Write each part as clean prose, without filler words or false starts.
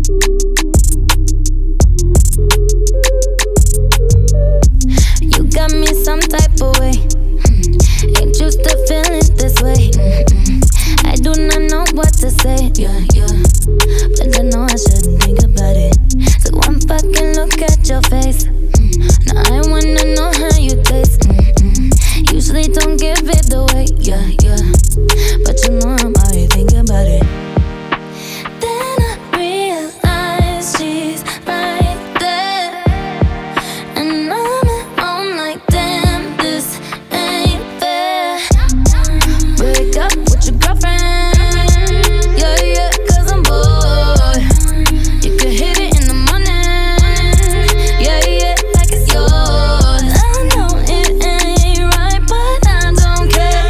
You got me some type of way. Ain't used to feeling this way. I do not know what to say. Yeah, yeah. But I know I shouldn't think about it. So one fucking look at your face. Now I wanna know how you taste. Usually don't give it away. Yeah, yeah. But you know I'm already thinking about it. Then I realize she's right there, and I'm at home like, damn, this ain't fair. Break up with your girlfriend. Yeah, yeah, 'cause I'm bored. You can hit it in the morning. Yeah, yeah, like it's yours. I know it ain't right, but I don't care.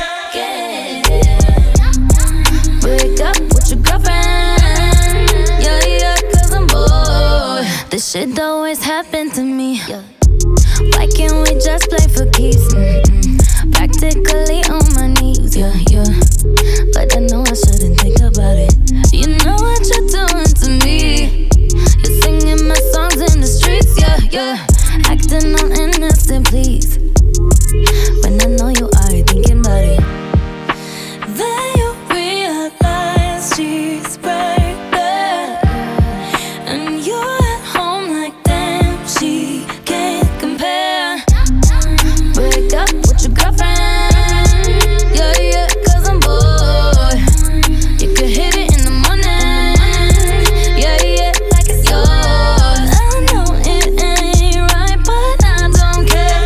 Break up with your girlfriend. Yeah, yeah, 'cause I'm bored. This shit always happen to me. Why can't we just play for keeps? Practically on my knees, yeah, yeah. But I know I shouldn't think about it. You know what you're doing to me. You're singing my songs in the streets, yeah, yeah. Acting all innocent, please. When I know you are thinking about it. Then you realize she's right there, and you're at home like, damn, she can't compare. Break up with your girlfriend. Yeah, yeah, 'cause I'm bored. You can hit it in the morning. Yeah, yeah, like it's yours. I know it ain't right, but I don't care.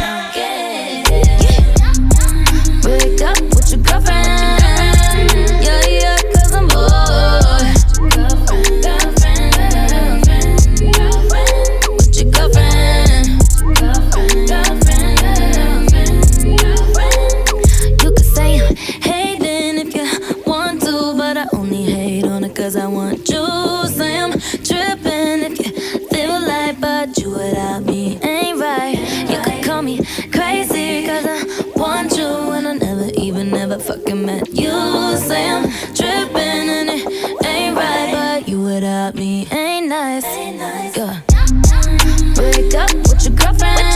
Break up with your girlfriend. Yeah, yeah, 'cause I'm bored. With your girlfriend. You could say I'm hating if you want to, but I only hate on it 'cause I want you. Say I'm tripping if you feel like, but you without me ain't right. You could call me crazy 'cause I want you, and I never fucking met you. Say I'm tripping and it ain't right, but you without me ain't nice. Yeah. Break up with your girlfriend.